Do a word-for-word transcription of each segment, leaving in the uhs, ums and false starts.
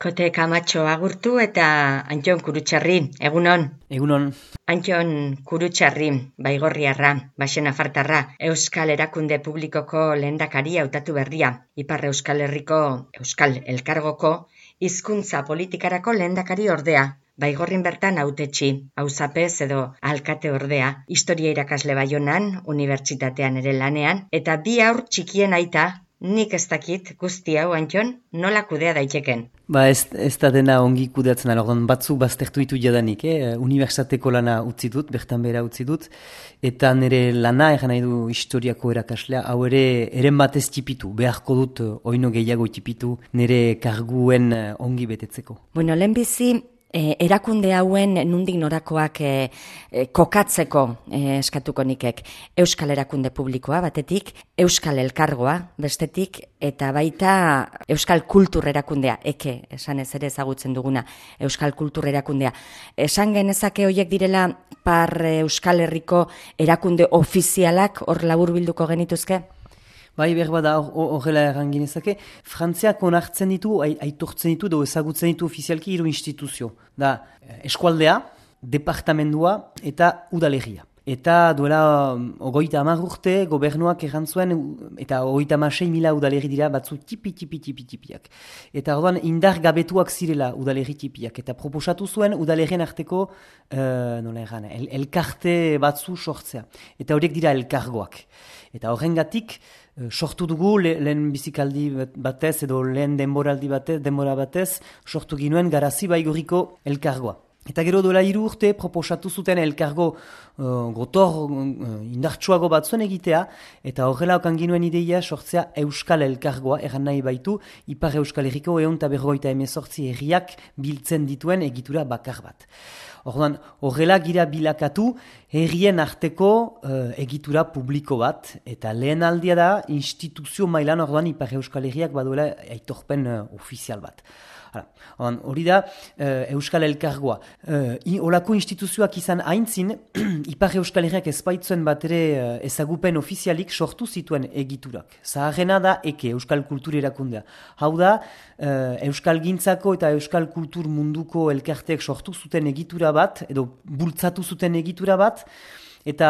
Kote Kamatxo agurtu eta Antxon Kurutxarri, egunon. Egunon. Antxon Kurutxarri, Baigorriarra, Baxe Nafartarra, Euskal Erakunde Publikoko lehendakari hautatu berria, Ipar Euskal Herriko Euskal Elkargoko hizkuntza politikarako lehendakari ordea. Baigorrin bertan hautetsi, auzapez edo alkate ordea, historia irakasle Baionan, unibertsitatean ere lanean, eta bi haur txikien aita. Nik ez dakit guzti hau, Antxon, nola kudea daiteken? Ba ez, ez da dena ongi kudeatzen, orduan batzuk baztertu ditu jadanik, eh? Unibertsitateko lana utzi dut, bertan bera utzi dut, eta nire lana, egan nahi du historiako erakaslea, hau ere eren batez tipitu, beharko dut oino gehiago tipitu nire karguen ongi betetzeko. Bueno, lehenbizi, E, erakunde hauen nundik norakoak e, e, kokatzeko e, eskatuko nikek. Euskal Erakunde Publikoa batetik, Euskal Elkargoa bestetik, eta baita Euskal Kultur Erakundea, eke, esan ez ere ezagutzen duguna, Euskal Kultur Erakundea. Esan genezake horiek direla par Euskal Herriko erakunde ofizialak hor labur bilduko genituzke? Bai, berba da, horrela erran ginezake, Frantziak onartzen ditu, aitortzen ditu, edo ezagutzen ditu ofizialki hiru instituzio. Da, eskualdea, departamendua eta udalerria. Eta duela ogoita hamar urte gobernuak errantzuen, eta ogoita hamasei mila udalerri dira batzu tipi, tipi, tipi, tipiak. Eta orduan indar gabetuak zirela udalerri tipiak. Eta proposatu zuen udalerrien arteko, uh, nola erran, el, elkarte batzu sortzea. Eta horiek dira elkargoak. Eta horrengatik, sortu dugu le, lehen bizikaldi batez edo lehen denboraldi batez, denbora batez, sortu ginuen Garazi Baigorriko elkargoa. Eta gero dola hiru urte proposatu zuten elkargo uh, gotor uh, indartsuago batzuen egitea, eta horrela okan ginuen ideia sortzea Euskal Elkargoa, erran nahi baitu, Ipar Euskal Herriko egun eta berrogeita hemezortzi herriak biltzen dituen egitura bakar bat. Orduan, horrela gira bilakatu herrien arteko uh, egitura publiko bat, eta lehen aldia da instituzio mailan orduan Ipar Euskal Herriak baduela aitorpen uh, ofizial bat. Hala, hori da uh, Euskal Elkargoa. Uh, olako instituzioak izan haintzin, Ipar Euskal Herriak ezpaitzuen bat ere uh, ezagupen ofizialik sortu zituen egiturak. Zaharrena da eke, Euskal Kultur Erakundea. Hau da, uh, Euskal Gintzako eta Euskal Kultur munduko elkarteek sortu zuten egitura bat, edo bultzatu zuten egitura bat, eta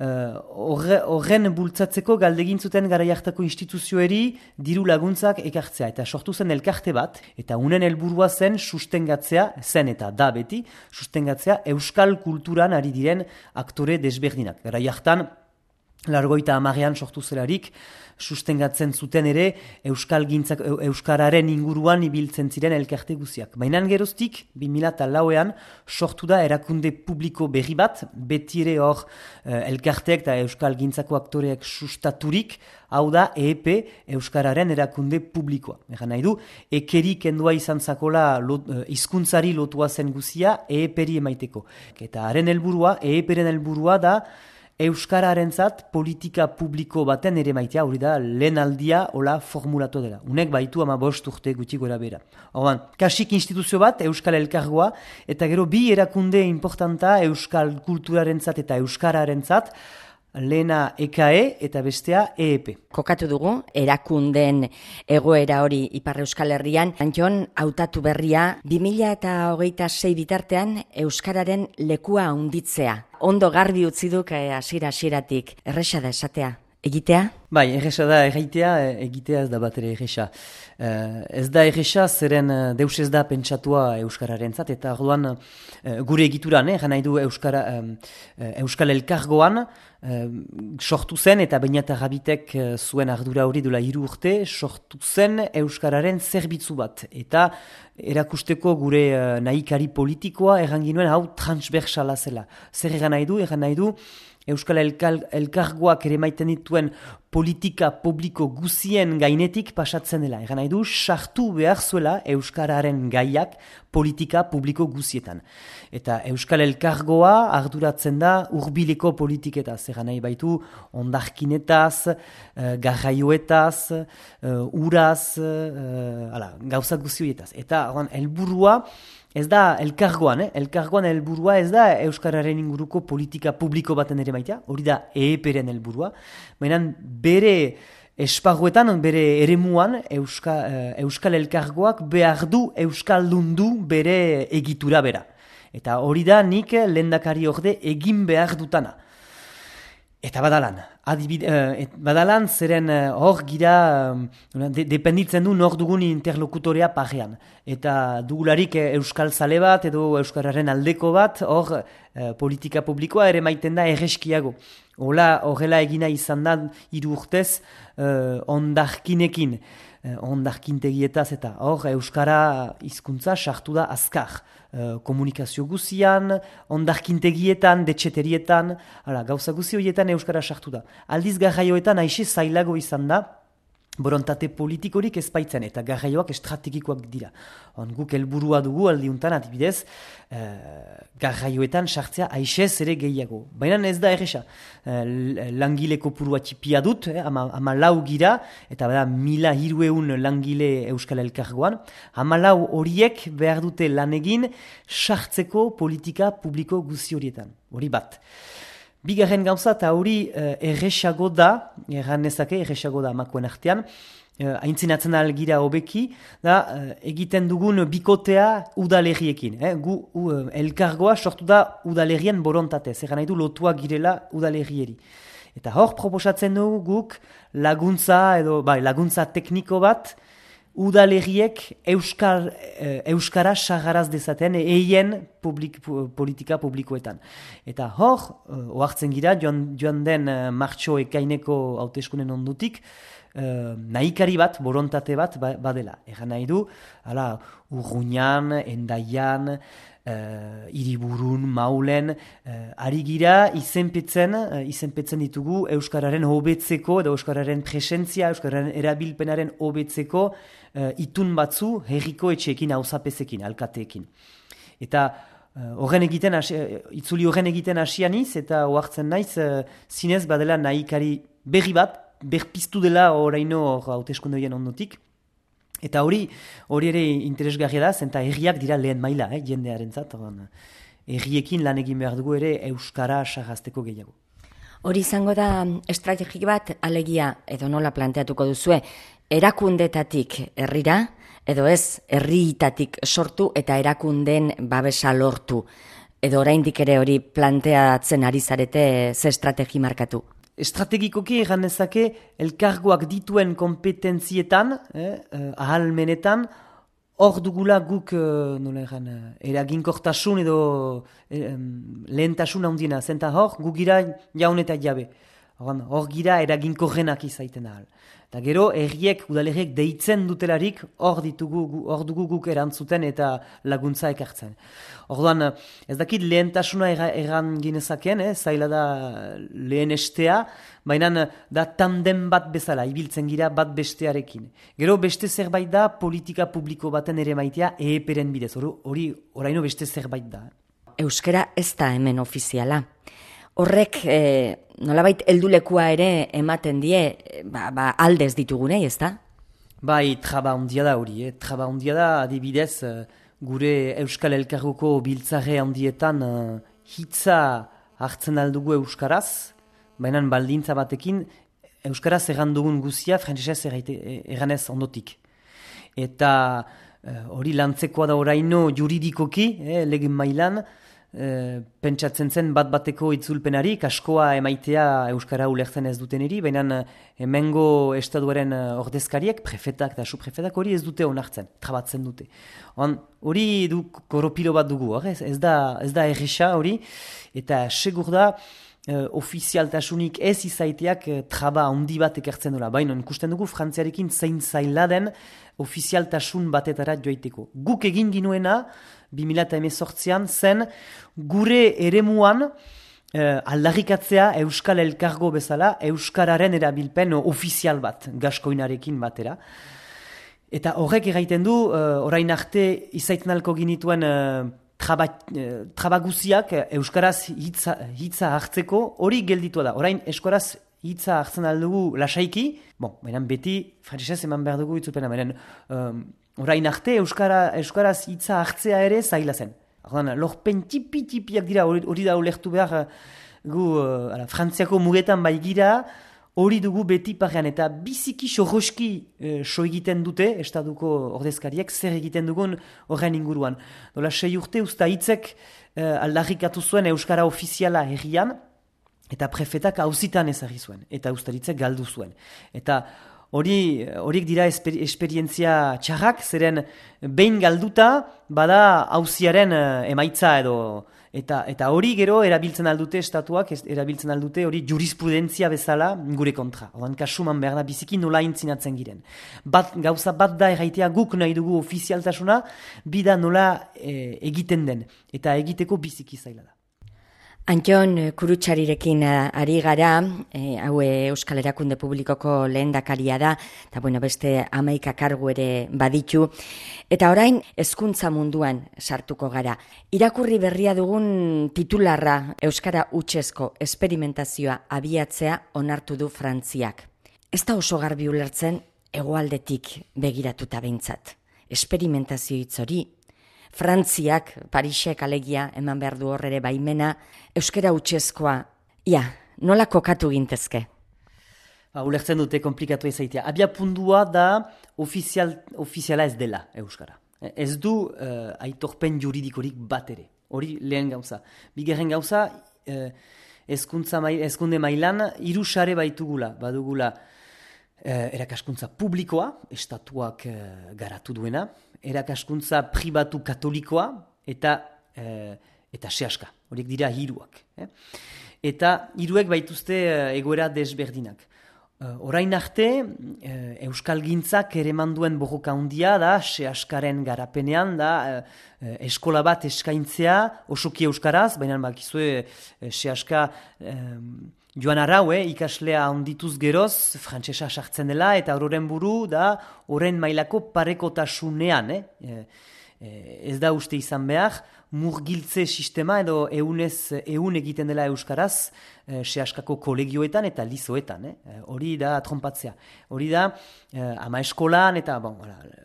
horren uh, bultzatzeko galdegin zuten garai hartako instituzioeri diru laguntzak ekartzea. Eta sortu zen elkarte bat, eta unen helburua zen sustengatzea, zen eta da beti, sustengatzea Euskal Kulturan ari diren aktore desberdinak. Garai hartan, largoita amarean sortu zelarik, sustengatzen zuten ere Euskal Gintzak, Euskararen inguruan ibiltzen ziren elkarte guziak. Baina geroztik, bi mila lauean sortu da erakunde publiko berri bat, beti ere hor uh, elkarteek eta Euskal Gintzako aktoreek sustaturik, hau da E E P, Euskararen erakunde publikoa. Egan nahi du, ekeri kendua izan zakola lot, uh, hizkuntzari lotua zen guzia E E P-ri emaiteko. Eta haren helburua, E E P-ren helburua da, Euskararentzat politika publiko baten ere maitea, hori da lehen aldia hola formulatu dela. Unek baitu ama bost urte guti gora bera. Horban, kasik instituzio bat, Euskal Elkargoa, eta gero bi erakunde importanta Euskal Kulturarentzat eta Euskararentzat, lehena E K E eta bestea E E P. Kokatu dugu, erakunden egoera hori Ipar Euskal Herrian, Antxon hautatu berria, bi mila hogeita sei bitartean Euskararen lekua handitzea. Ondo garbi utzi duk hasiera hasieratik. Erresa da esatea. Egitea? Bai, erresa da egitea, egitea ez da bat ere erresa. Uh, ez da erresa, zeren uh, deus ez da pentsatua Euskararentzat, eta orduan uh, gure egituran, eh, nahi du Euskara, um, uh, Euskal Elkargoan, uh, sortu zen, eta Beñat Arrabitek uh, zuen ardura hori dela hiru urte, sortu zen Euskararen zerbitzu bat. Eta erakusteko gure uh, nahikari politikoa, erran ginuen hau transversala zela. Zer erran nahi du, erran nahi du, Euskal Elkal, Elkargoak ere maiten dituen politika publiko guzien gainetik pasatzen dela. Egan nahi du, sartu behar zuela Euskararen gaiak politika publiko guzietan. Eta Euskal Elkargoa arduratzen da hurbileko politiketaz. Egan nahi baitu ondarkinetaz, uh, garraioetaz, uh, uraz, uh, ala, gauzak guzioetaz. Eta helburua ez da elkargoan, eh? elkargoan helburua ez da Euskararen inguruko politika publiko baten ere maitea, hori da E E P-ren helburua, baina bere esparruetan, bere eremuan, Euska, Euskal Elkargoak behar du Euskaldundu bere egitura bera. Eta hori da nik lehendakari orde egin behar dutana. Eta badalan, adibide, eh, badalan zeren eh, hor gira eh, de, dependitzen du nor dugun interlokutorea parean. Eta dugularik eh, Euskal Zale bat edo Euskararen aldeko bat, hor eh, politika publikoa ere maiten da erreskiago. Hola, horrela egina izan da hiru urtez eh, ondarkinekin, eh, ondarkintegietaz eta hor Euskara hizkuntza sartu da azkar. Uh, komunikazio guzian, ondarkintegietan, detxeterietan, hala, gauza guzi horietan Euskara sartu da. Aldiz garraioetan aixe zailago izan da, borontate politikorik ezpaitzen, eta garraioak estrategikoak dira. On, guk helburua dugu aldiuntan, adibidez, uh, garraioetan sartzea aixez ere gehiago. Baina ez da erresa. Uh, langile kopurua txipia dut, eh, ama, ama lau gira, eta bada mila hirueun langile Euskal Elkargoan. Ama lau horiek behar dute lan egin sartzeko politika publiko guzi horietan. Hori bat. Bigarren gauza eta hori uh, erresago da, erran nezake erresago da makoen artean, uh, aintzinatzen algira hobeki, da uh, egiten dugun bikotea udalerriekin. Eh? Gu uh, elkargoa sortu da udalerrien borontatez, erran nahi du lotua girela udalerrieri. Eta hor proposatzen dugu guk laguntza edo bai, laguntza tekniko bat, udalerriek euskar, eh, euskara sagaraz dezaten eien publik, politika publikoetan. Eta hor, eh, ohartzen gira, joan, joan den eh, martxo ekaineko hauteskunen ondutik, eh, nahikari bat, borontate bat ba, badela. Egan nahi du, hala, Urruñan, Endaian, Uh, Iriburun, Maulen, uh, ari gira izenpetzen, uh, izenpetzen ditugu Euskararen hobetzeko edo Euskararen presentzia, Euskararen erabilpenaren hobetzeko uh, itun batzu herriko etxeekin, auzapezekin, alkateekin. Eta uh, horren egiten, uh, itzuli horren egiten hasianiz eta ohartzen naiz, uh, zinez badela nahikari berri bat, berpiztu dela oraino hauteskundeien ondotik. Eta hori, hori ere interesgarria da, zenta herriak dira lehen maila, eh, jendearen zat, herriekin lan egin behar dugu ere Euskara sagazteko gehiago. Hori izango da estrategik bat, alegia, edo nola planteatuko duzue, erakundetatik herrira, edo ez herriitatik sortu eta erakundeen babesa lortu. Edo oraindik ere hori planteatzen ari zarete ze estrategi markatu. Estrategikoki egan ezake elkargoak dituen kompetentzietan, eh, ahalmenetan, hor dugula guk eh, nola egan, eraginkortasun edo eh, lehentasun handiena. Zenta hor, gu gira jaun eta jabe. Hor gira eraginkorrenak izaiten ahal. Eta gero, erriek, udalerriek deitzen dutelarik hor ditugu, hor dugu guk erantzuten eta laguntza ekartzen. Orduan, ez dakit lehentasuna erran ginezaken, eh? Zaila da lehen estea, baina da tandem bat bezala, ibiltzen gira bat bestearekin. Gero beste zerbait da politika publiko baten ere maitea eheperen bidez, hori oraino beste zerbait da. Euskara ez da hemen ofiziala. Horrek eh, nolabait heldulekua ere ematen die ba, ba, aldez ditugunei, ez da? Bai, traba handia da hori, eh? Traba handia da adibidez gure Euskal Elkargoko biltzarre handietan uh, hitza hartzen aldugu Euskaraz, baina baldintza batekin Euskaraz erran dugun guzia frantsesez erranez ondotik. Eta hori uh, lantzekoa da oraino juridikoki, eh, legen mailan, E, pentsatzen zen bat bateko itzulpenari, kaskoa emaitea Euskara ulertzen ez duteneri, baina hemengo estaduaren ordezkariek, prefetak eta suprefetak hori ez dute onartzen, trabatzen dute. Hori du koropilo bat dugu, ez, ez da, ez da erresa hori, eta segur da e, ofizialtasunik ez izaiteak e, traba handi bat ekartzen dola. Baina ikusten dugu Frantziarekin zein zaila den ofizialtasun batetara joaiteko. Guk egin ginuena, bi mila hemezortzian zen gure eremuan eh, aldarrikatzea Euskal Elkargo bezala Euskararen erabilpen ofizial bat, gaskoinarekin batera. Eta horrek egiten du, uh, orain arte izaiten alko ginituen uh, traba, uh, trabaguziak Euskaraz hitza, hitza hartzeko hori gelditua da. Orain Euskaraz hitza hartzen aldugu lasaiki, bon, baina beti frantsesez eman behar dugu itzupena, baina um, orain arte Euskara, Euskaraz hitza hartzea ere zaila zen. Ordan, lorpen tipi-tipiak dira, hori da ulertu behar gu uh, ala, Frantziako mugetan bai gira, hori dugu beti parean, eta biziki sorroski e, so egiten dute, estatuko ordezkariek, zer egiten dugun horren inguruan. Dola, sei urte usta hitzek e, aldarrikatu zuen Euskara ofiziala herrian, eta prefetak hauzitan ezagri zuen, eta ustaritzek galdu zuen. Eta hori horiek dira esper, esperientzia txarrak, zeren behin galduta, bada hauziaren emaitza edo, Eta, eta hori gero erabiltzen aldute estatuak, erabiltzen aldute hori jurisprudentzia bezala gure kontra. Odan kasuman behar da biziki nola intzinatzen giren. Bat, gauza bat da erraitea guk nahi dugu ofizialtasuna, bida nola e, egiten den. Eta egiteko biziki zaila da. Antxon Kurutxarirekin ari gara, e, hau Euskal Erakunde Publikoko lehendakaria da, eta bueno, beste hamaika kargu ere baditu. Eta orain, hezkuntza munduan sartuko gara. Irakurri berria dugun titularra Euskara hutsezko esperimentazioa abiatzea onartu du Frantziak. Ez da oso garbi ulertzen hegoaldetik begiratuta behintzat. Esperimentazio hitz hori, Frantziak, Parisek alegia, eman behar du horre baimena, euskara hutsezkoa, ia, nola kokatu gintezke? Ba, ulertzen dute komplikatu ezaitea. Abia puntua da ofizial, ofiziala ez dela euskara. Ez du uh, aitorpen juridikorik bat ere. Hori lehen gauza. Bigarren gauza, uh, ezkuntza mail, ezkunde mailan hiru sare baitugula, badugula uh, erakaskuntza publikoa, estatuak uh, garatu duena, erakaskuntza pribatu katolikoa eta eh, eta sehaska. Horiek dira hiruak. Eh? Eta hiruek baituzte eh, egoera desberdinak. Eh, orain arte, eh, euskalgintzak ere manduen borroka handia da, sehaskaren garapenean da, eh, eskola bat eskaintzea, osoki euskaraz, baina bakizue eh, sehaska eh, joan arau, eh, ikaslea handituz geroz, frantsesa sartzen dela, eta horren buru da, horren mailako parekotasunean, eh? E, e, ez da uste izan behar, murgiltze sistema edo eunez, eun egiten dela euskaraz, e, sehaskako kolegioetan eta lizoetan, eh? Hori da trompatzea. Hori da, e, ama eskolan eta, bon,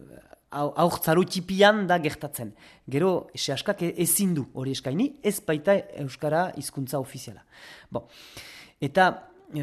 aurtzaru txipian da gertatzen. Gero, sehaskak ezin du hori eskaini, ez baita euskara hizkuntza ofiziala. Bon. Eta e,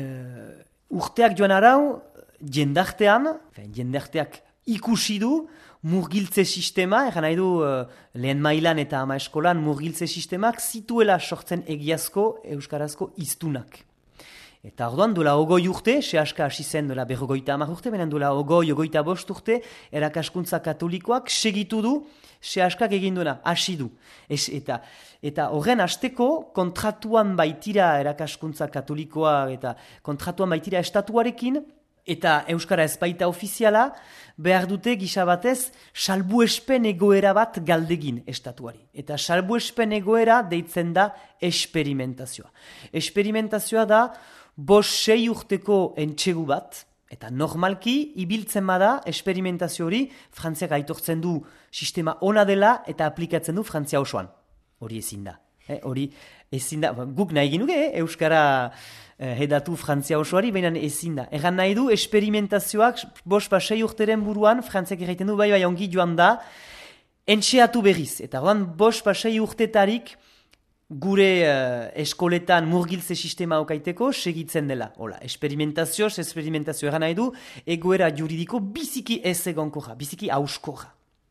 urteak joan arau, jendartean, jendarteak ikusi du, murgiltze sistema, egan nahi du e, lehen mailan eta ama eskolan murgiltze sistemak zituela sortzen egiazko euskarazko hiztunak. Eta orduan, duela ogoi urte, sehaska hasi zen duela berrogoita hamar urte, benen duela ogoi, ogoita bost urte, erakaskuntza katolikoak segitu du, sehaskak egin duena, hasi du. Es, eta eta horren hasteko kontratuan baitira erakaskuntza katolikoa eta kontratuan baitira estatuarekin, eta euskara ez baita ofiziala, behar dute gisa batez salbuespen egoera bat galdegin estatuari. Eta salbuespen egoera deitzen da esperimentazioa. Esperimentazioa da bost sei urteko entxegu bat, eta normalki ibiltzen bada esperimentazio hori Frantziak aitortzen du sistema ona dela eta aplikatzen du Frantzia osoan. Hori ezin da. Eh, hori ezin da. Guk nahi ginuke, eh, euskara eh, hedatu Frantzia osoari, baina ezin da. Egan nahi du, esperimentazioak bost ba sei urteren buruan, Frantziak egiten du, bai bai ongi joan da, entxeatu berriz. Eta oran bost ba sei urtetarik gure uh, eskoletan murgiltze sistema okaiteko segitzen dela. Hola, esperimentazioz, esperimentazio egan nahi du, egoera juridiko biziki ez egonkorra, biziki hauskorra.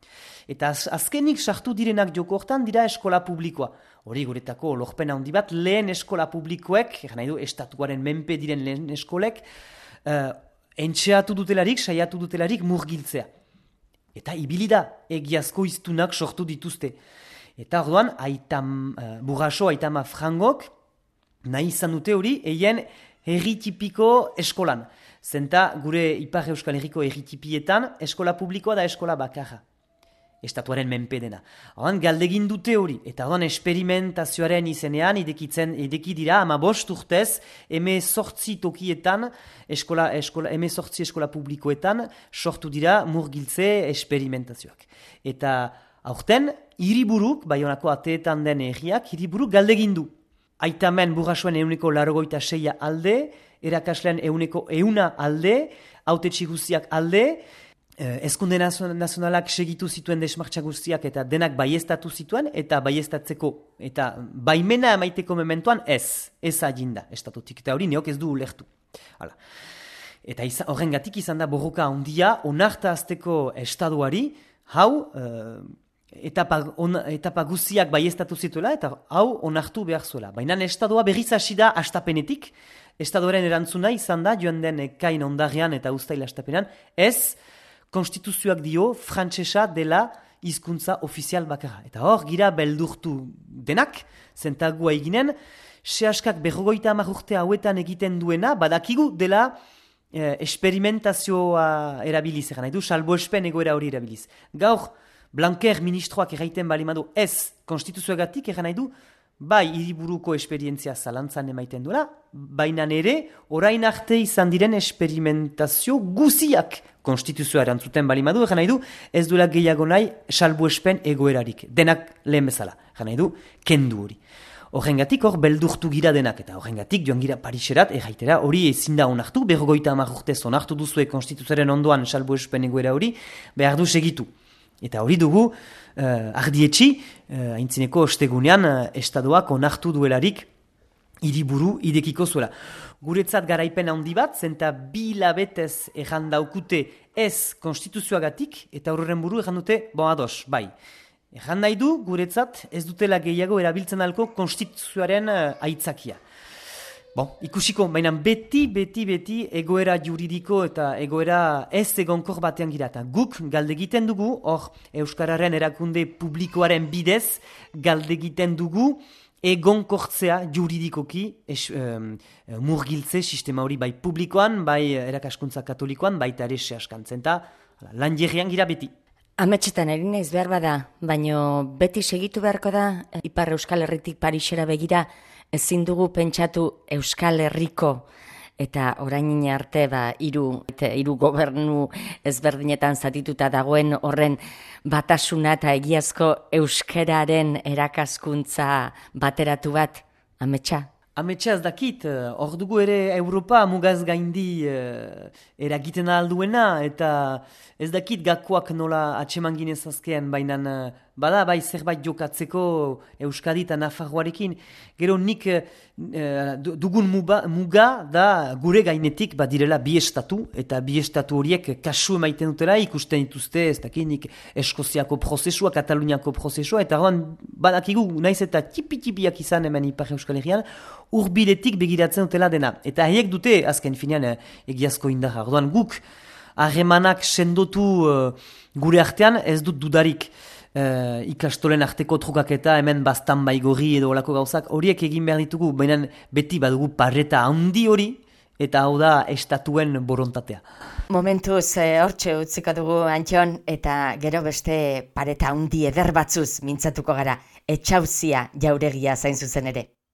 Eta az, azkenik sartu direnak joko hortan dira eskola publikoa. Hori guretako lorpen handi bat, lehen eskola publikoek, egan nahi du, estatuaren menpe diren lehen eskolek, uh, entxeatu dutelarik, saiatu dutelarik murgiltzea. Eta ibilida egiazko hiztunak sortu dituzte. Eta orduan, aitam, uh, burraso, aitama frangok, nahi izan dute hori, eien herri tipiko eskolan. Zenta gure Ipar Euskal Herriko herri tipietan, eskola publikoa da eskola bakarra. Estatuaren menpe dena. Orduan, galdegin dute hori. Eta orduan, esperimentazioaren izenean, idekitzen, ideki dira, ama bost urtez, eme sortzi tokietan, eskola, eskola, eme sortzi eskola publikoetan, sortu dira murgiltze esperimentazioak. Eta aurten, hiriburuk, Baionako ateetan den herriak, hiriburuk galdegin du. Aitamen burrasoen euneko larogoita seia alde, erakaslean euneko euna alde, hautetsi guztiak alde, eh, ezkunde nazionalak segitu zituen desmartxa guztiak eta denak baiestatu zituen, eta baiestatzeko, eta baimena emaiteko mementoan ez, ez aginda estatutik, eta hori neok ez du ulertu. Hala. Eta izan, horrengatik izan da borroka handia onarta azteko estaduari, hau uh, etapa, on, etapa guziak baiestatu zituela eta hau onartu behar zuela. Baina estadua berriz hasi da astapenetik, estaduaren erantzuna izan da joan den ekain ondarrean eta ustail astapenean, ez konstituzioak dio frantsesa dela hizkuntza ofizial bakarra. Eta hor, gira beldurtu denak, zentagua eginen, sehaskak berrogoita hamar urte hauetan egiten duena, badakigu dela eh, experimentazioa erabiliz, egan nahi du, salbuespen egoera hori erabiliz. Gaur, Blanquer ministroak erraiten balimadu ez konstituzioagatik, egan nahi du, bai hiriburuko esperientzia zalantzan emaiten duela, baina ere, orain arte izan diren experimentazio guziak konstituzioa erantzuten balimadu, egan nahi du, ez duela gehiago nahi salbuespen egoerarik, denak lehen bezala, egan nahi du, kendu hori. Horrengatik hor beldurtu gira denak, eta horrengatik joan gira Pariserat, erraitera hori ezin da onartu, berrogeita hamar urtez onartu duzue konstituzioaren ondoan salbuespen egoera hori, behar du segitu. Eta hori dugu, uh, ardietxi, uh, aintzineko ostegunean, uh, estadoak onartu duelarik hiriburu idekiko zuela. Guretzat garaipen handi bat, zenta bi labetez erran daukute ez konstituzioagatik, eta horren buru erran dute, bon ados, bai. Erran nahi du, guretzat, ez dutela gehiago erabiltzen alko konstituzioaren uh, aitzakia. Bon, ikusiko, baina beti, beti, beti egoera juridiko eta egoera ez egonkor batean gira. Eta guk galdegiten dugu, hor Euskararen erakunde publikoaren bidez, galdegiten dugu egonkortzea juridikoki es, um, murgiltze sistema hori bai publikoan, bai erakaskuntza katolikoan, baita ere sehaskantzen. Eta lan jerrian gira beti. Ametxetan erin ez behar bada, baino beti segitu beharko da, Ipar Euskal Herritik Parisera begira, ezin dugu pentsatu Euskal Herriko eta orain arte ba, hiru hiru gobernu ezberdinetan zatituta dagoen horren batasuna eta egiazko euskararen erakaskuntza bateratu bat, Ametxa? Ametsa ez dakit, hor dugu ere Europa mugaz gaindi uh, eragiten alduena, eta ez dakit gakoak nola atseman ginez azkean, baina uh, bada bai zerbait jokatzeko Euskadi eta Nafarroarekin. Gero nik uh, dugun muba, muga da gure gainetik badirela bi estatu, eta bi estatu horiek kasu emaiten dutela, ikusten dituzte, ez dakit nik Eskoziako prozesua, Kataluniako prozesua, eta horren badakigu naiz eta tipi-tipiak izan hemen Ipar Euskal Herrian, urbiletik begiratzen dutela dena. Eta haiek dute, azken finean, egiazko indarra. Orduan guk, harremanak sendotu uh, gure artean, ez dut dudarik uh, ikastolen arteko trukaketa, hemen bastan baigorri edo olako gauzak, horiek egin behar ditugu, baina beti badugu parreta handi hori, eta hau da estatuen borontatea. Momentuz, hortxe eh, utziko dugu, Antxon, eta gero beste pareta handi eder batzuz mintzatuko gara, etxauzia jauregia zain zuzen ere.